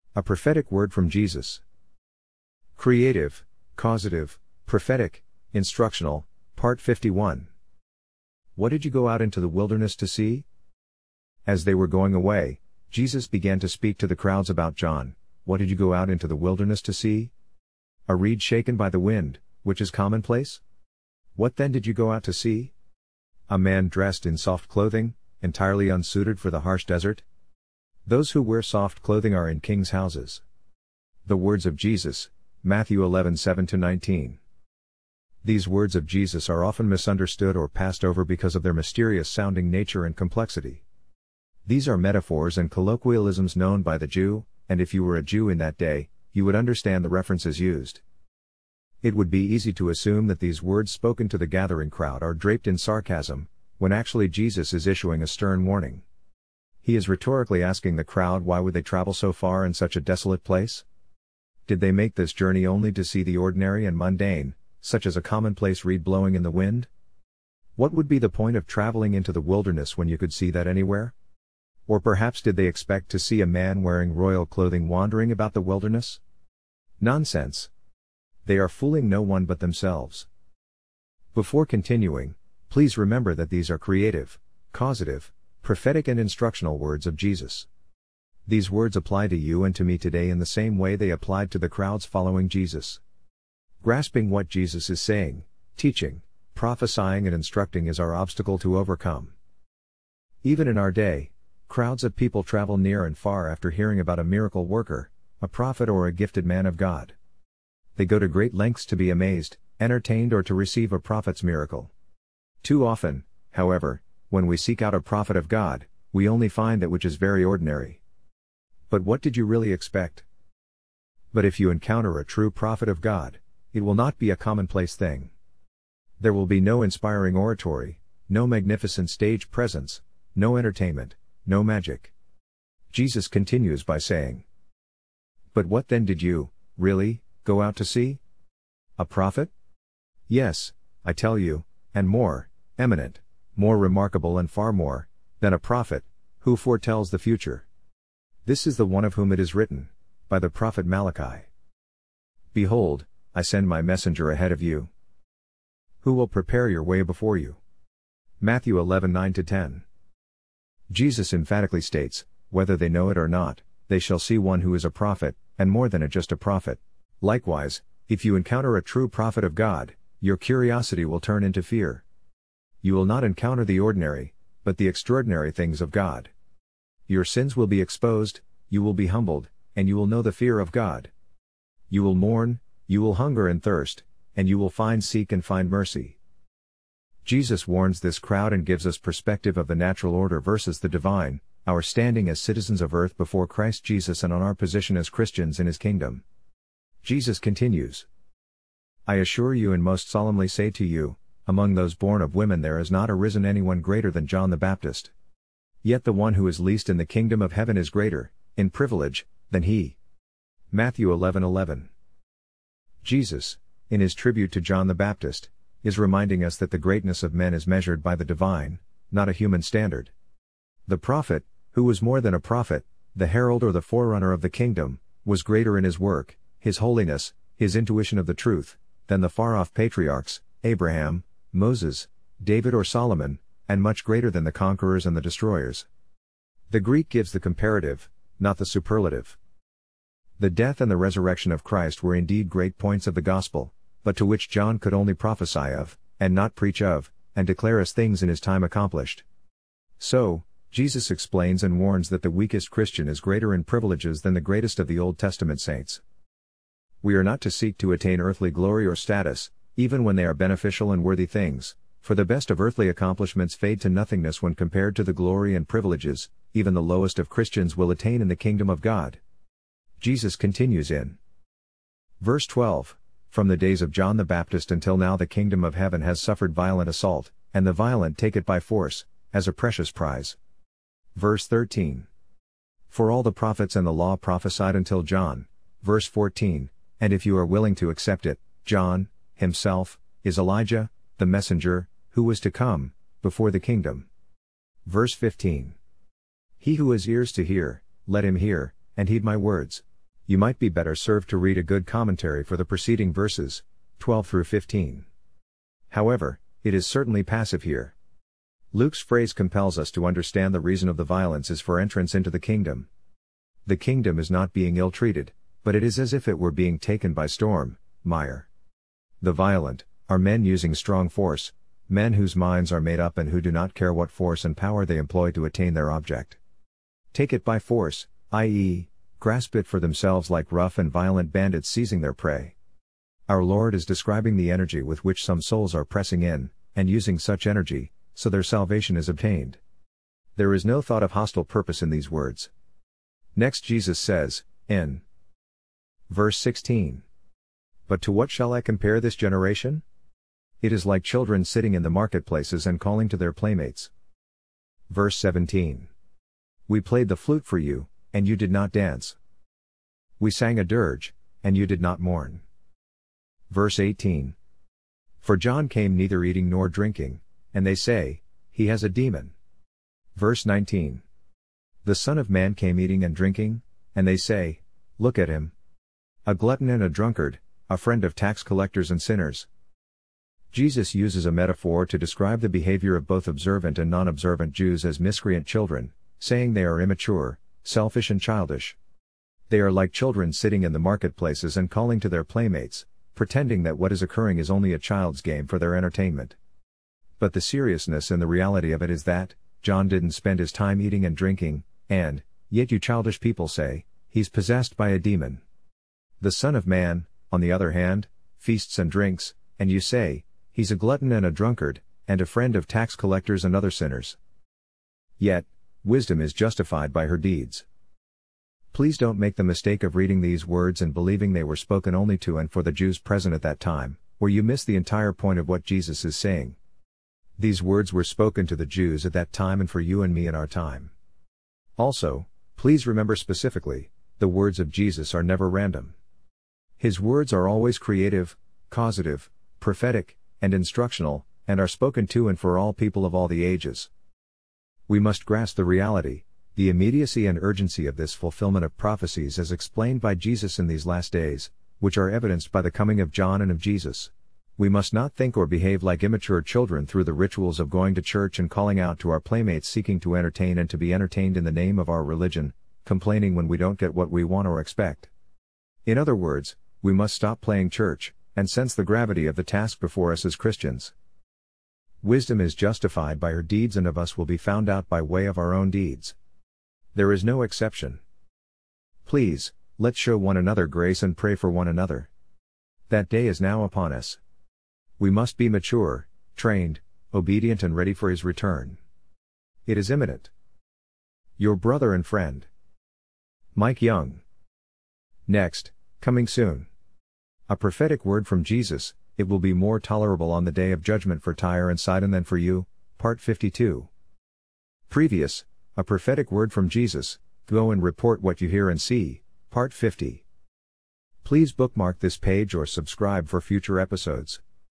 A prophetic word from Jesus. Creative, causative, prophetic, instructional, Part 51. What did you go out into the wilderness to see? As they were going away, Jesus began to speak to the crowds about John. What did you go out into the wilderness to see? A reed shaken by the wind, which is commonplace? What then did you go out to see? A man dressed in soft clothing, entirely unsuited for the harsh desert? Those who wear soft clothing are in kings' houses. The words of Jesus, Matthew 11:7-19. These words of Jesus are often misunderstood or passed over because of their mysterious-sounding nature and complexity. These are metaphors and colloquialisms known by the Jew, and if you were a Jew in that day, you would understand the references used. It would be easy to assume that these words spoken to the gathering crowd are draped in sarcasm, when actually Jesus is issuing a stern warning. He is rhetorically asking the crowd why would they travel so far in such a desolate place? Did they make this journey only to see the ordinary and mundane, such as a commonplace reed blowing in the wind? What would be the point of traveling into the wilderness when you could see that anywhere? Or perhaps did they expect to see a man wearing royal clothing wandering about the wilderness? Nonsense. They are fooling no one but themselves. Before continuing, please remember that these are creative, causative, prophetic and instructional words of Jesus. These words apply to you and to me today in the same way they applied to the crowds following Jesus. Grasping what Jesus is saying, teaching, prophesying and instructing is our obstacle to overcome. Even in our day, crowds of people travel near and far after hearing about a miracle worker, a prophet or a gifted man of God. They go to great lengths to be amazed, entertained or to receive a prophet's miracle. Too often, however, when we seek out a prophet of God, we only find that which is very ordinary. But what did you really expect? But if you encounter a true prophet of God, it will not be a commonplace thing. There will be no inspiring oratory, no magnificent stage presence, no entertainment, no magic. Jesus continues by saying, "But what then did you, really, go out to see? A prophet? Yes, I tell you, and more, eminent, more remarkable and far more, than a prophet, who foretells the future. This is the one of whom it is written, by the prophet Malachi. Behold, I send my messenger ahead of you, who will prepare your way before you." Matthew 11:9-10. Jesus emphatically states, whether they know it or not, they shall see one who is a prophet, and more than just a prophet. Likewise, if you encounter a true prophet of God, your curiosity will turn into fear. You will not encounter the ordinary, but the extraordinary things of God. Your sins will be exposed, you will be humbled, and you will know the fear of God. You will mourn, you will hunger and thirst, and you will seek and find mercy. Jesus warns this crowd and gives us perspective of the natural order versus the divine, our standing as citizens of earth before Christ Jesus and on our position as Christians in His kingdom. Jesus continues, "I assure you and most solemnly say to you, among those born of women there has not arisen anyone greater than John the Baptist. Yet the one who is least in the kingdom of heaven is greater, in privilege, than he." Matthew 11:11. Jesus, in His tribute to John the Baptist, is reminding us that the greatness of men is measured by the divine, not a human standard. The prophet, who was more than a prophet, the herald or the forerunner of the kingdom, was greater in his work, his holiness, his intuition of the truth, than the far-off patriarchs, Abraham, Moses, David or Solomon, and much greater than the conquerors and the destroyers. The Greek gives the comparative, not the superlative. The death and the resurrection of Christ were indeed great points of the gospel, but to which John could only prophesy of, and not preach of, and declare as things in his time accomplished. So, Jesus explains and warns that the weakest Christian is greater in privileges than the greatest of the Old Testament saints. We are not to seek to attain earthly glory or status, even when they are beneficial and worthy things, for the best of earthly accomplishments fade to nothingness when compared to the glory and privileges, even the lowest of Christians will attain in the kingdom of God. Jesus continues in verse 12, "From the days of John the Baptist until now the kingdom of heaven has suffered violent assault, and the violent take it by force, as a precious prize." Verse 13, "For all the prophets and the law prophesied until John." Verse 14, "And if you are willing to accept it, John, himself, is Elijah, the messenger, who was to come, before the kingdom." Verse 15, "He who has ears to hear, let him hear, and heed my words." You might be better served to read a good commentary for the preceding verses, 12 through 15. However, it is certainly passive here. Luke's phrase compels us to understand the reason of the violence is for entrance into the kingdom. The kingdom is not being ill-treated, but it is as if it were being taken by storm, Meyer. The violent are men using strong force, men whose minds are made up and who do not care what force and power they employ to attain their object. Take it by force, i.e., grasp it for themselves like rough and violent bandits seizing their prey. Our Lord is describing the energy with which some souls are pressing in, and using such energy, so their salvation is obtained. There is no thought of hostile purpose in these words. Next Jesus says, in verse 16, "But to what shall I compare this generation? It is like children sitting in the marketplaces and calling to their playmates." Verse 17, "We played the flute for you, and you did not dance. We sang a dirge, and you did not mourn." Verse 18, "For John came neither eating nor drinking, and they say, he has a demon." Verse 19, "The Son of Man came eating and drinking, and they say, look at him. A glutton and a drunkard, a friend of tax collectors and sinners." Jesus uses a metaphor to describe the behavior of both observant and non-observant Jews as miscreant children, saying they are immature, selfish and childish. They are like children sitting in the marketplaces and calling to their playmates, pretending that what is occurring is only a child's game for their entertainment. But the seriousness and the reality of it is that, John didn't spend his time eating and drinking, and, yet you childish people say, he's possessed by a demon. The Son of Man, on the other hand, feasts and drinks, and you say, he's a glutton and a drunkard, and a friend of tax collectors and other sinners. Yet, wisdom is justified by her deeds. Please don't make the mistake of reading these words and believing they were spoken only to and for the Jews present at that time, where you miss the entire point of what Jesus is saying. These words were spoken to the Jews at that time and for you and me in our time. Also, please remember specifically, the words of Jesus are never random. His words are always creative, causative, prophetic, and instructional, and are spoken to and for all people of all the ages. We must grasp the reality, the immediacy and urgency of this fulfillment of prophecies as explained by Jesus in these last days, which are evidenced by the coming of John and of Jesus. We must not think or behave like immature children through the rituals of going to church and calling out to our playmates seeking to entertain and to be entertained in the name of our religion, complaining when we don't get what we want or expect. In other words, we must stop playing church, and sense the gravity of the task before us as Christians. Wisdom is justified by her deeds and of us will be found out by way of our own deeds. There is no exception. Please, let's show one another grace and pray for one another. That day is now upon us. We must be mature, trained, obedient and ready for His return. It is imminent. Your brother and friend, Mike Young. Next, coming soon. A prophetic word from Jesus, it will be more tolerable on the day of judgment for Tyre and Sidon than for you, Part 52. Previous, a prophetic word from Jesus, go and report what you hear and see, Part 50. Please bookmark this page or subscribe for future episodes.